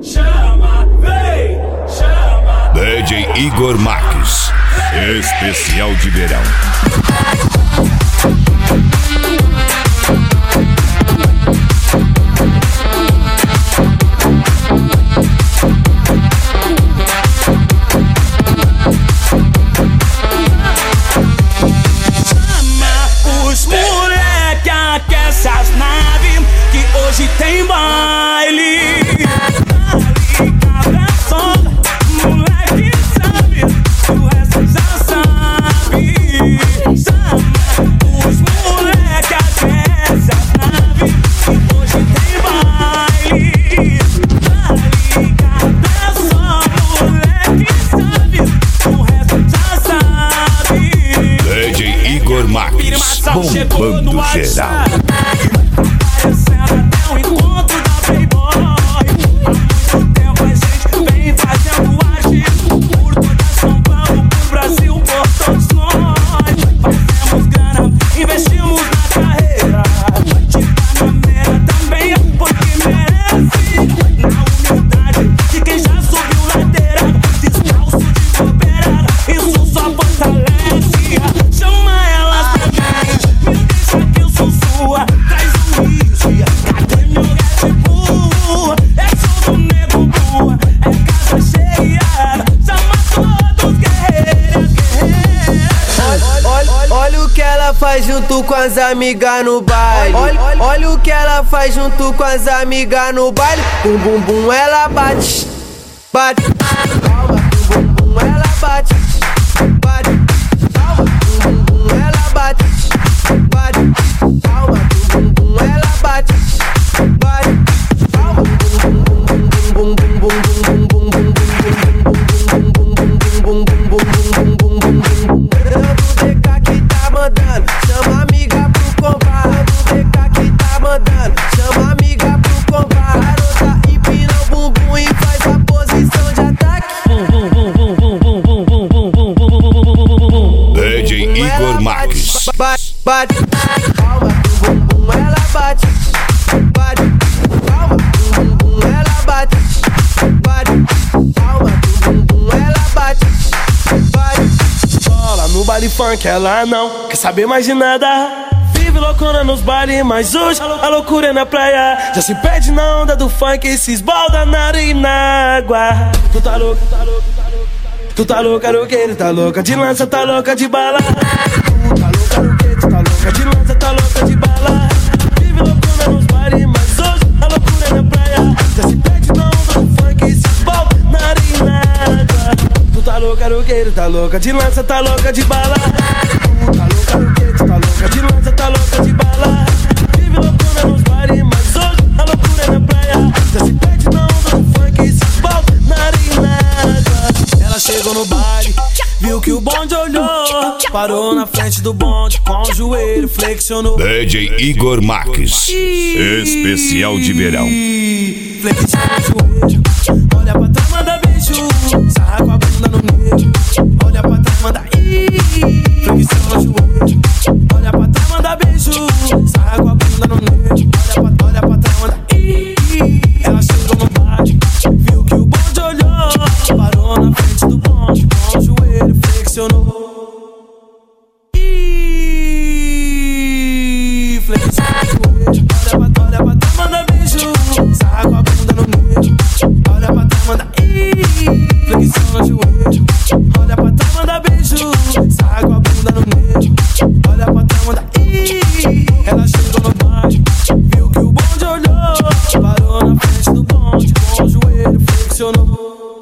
chama, vem, chama. DJ Igor Marques, especial de verão. Essas naves que hoje tem baile. Cabra solta, moleque sabe, o resto já sabe. Chama os moleque até essas naves que hoje tem baile. Cabra solta, moleque sabe, o resto já sabe. DJ Igor Marques, bombando geral. Parecendo até um encontro da Playboy. Há muito tempo a gente vem fazendo agito por toda São Paulo, por Brasil, por todos nós. Fazemos grana, investimos na carreira. Tipo na merda também, porque merece. Na humildade de quem já subiu ladeira, descalço de bobeira, isso só fortalece. Chama elas pra mim, me deixa que eu sou sua. Traz um whisky, cadê meu Red Bull? É show do nego boa, é casa cheia. Chama todos guerreiras, guerreiras. Olha o que ela faz junto com as amigas no baile. Olha o que ela faz junto com as amigas no baile. Bum bum bum, ela bate, bate. Calma, bum bum bum, ela bate, bate. Calma, bum bum bum, ela bate, bate. Calma, bum bum bum, ela bate, bate. Calma, bum bum bum bum bum bum bum bum bum bum. O DK que tá mandando, chama a amiga pro combar. O DK que tá mandando, chama a amiga pro combar. Garota empina o bumbum e faz a posição de ataque. DJ Igor Marques. Bate, bate, calma, bum bum bum, ela bate, bate, calma, bum bum bum, ela bate, bate, calma, bum bum bum, ela bate, bate. Bola no baile funk, ela não quer saber mais de nada. Vive loucura nos bailes, mas hoje a loucura é na praia. Já se perde na onda do funk e se esbalda na areia e na água. Tu tá louco, tu tá louco, tu tá louco. Tu tá louca, roqueiro, tá louca de lança, tá louca de bala. Tu tá louca, roqueiro, tá louca de lança, tá louca de bala. Vive loucura nos bailes, mas hoje a loucura é na praia. Já se perde na onda do funk e se esbalda na areia e na água. Tu tá louca, roqueiro, tá louca de lança, tá louca de bala. Tu tá louca, roqueiro, tá louca de lança, tá louca de bala. Vive loucura nos bailes, mas hoje a loucura é na praia. Já se perde na onda do funk e se esbalda na areia e na água. Ela chegou no baile, viu que o bonde olhou, parou na frente do bonde com o joelho flexionou. DJ Igor Marques, especial de verão. Flexiona o joelho, olha pra trás, manda beijo, sarra com a bunda no meio. Olha pra trás, manda flexiona o joelho, olha pra trás, manda beijo, sarra com a bunda no meio. Olha pra trás, manda Ela chegou no baile, viu que o bonde olhou, parou na frente do bonde com o joelho flexionou. Flexiona o joelho, olha pra trás, manda beijo, sarra com a bunda no meio. Olha pra trás, manda flexiona o joelho, olha pra trás, manda beijo, sarra com a bunda no meio. Olha pra trás, manda Ela chegou no baile, viu que o bonde olhou, parou na frente do bonde com o joelho flexionou.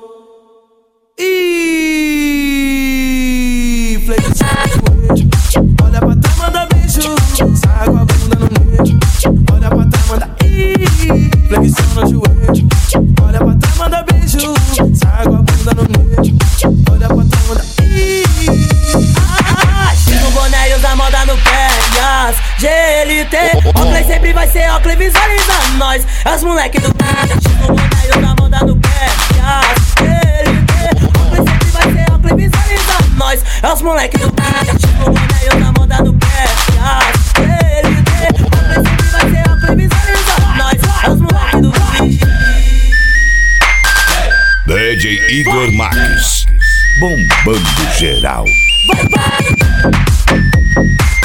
Flexiona o joelho, olha pra trás, manda beijo, sarra com a bunda no meio. Olha pra trás, manda flexiona o joelho, olha pra trás, manda beijo, sarra com a bunda no meio. Olha pra trás, manda Tira o boné e usa moda no pé, yes, GLT. Oakley sempre vai ser Oakley visualizando nós. É os moleque do Tira o boné e usa moda no pé, yes, GLT. Oakley sempre vai ser Oakley visualizando nós. É os moleque do Tira o boné e usa moda no pé, yes, GLT. Oakley sempre vai ser Oakley visualizando nós. É os moleque do Igor Marques, bombando geral. Vai, vai.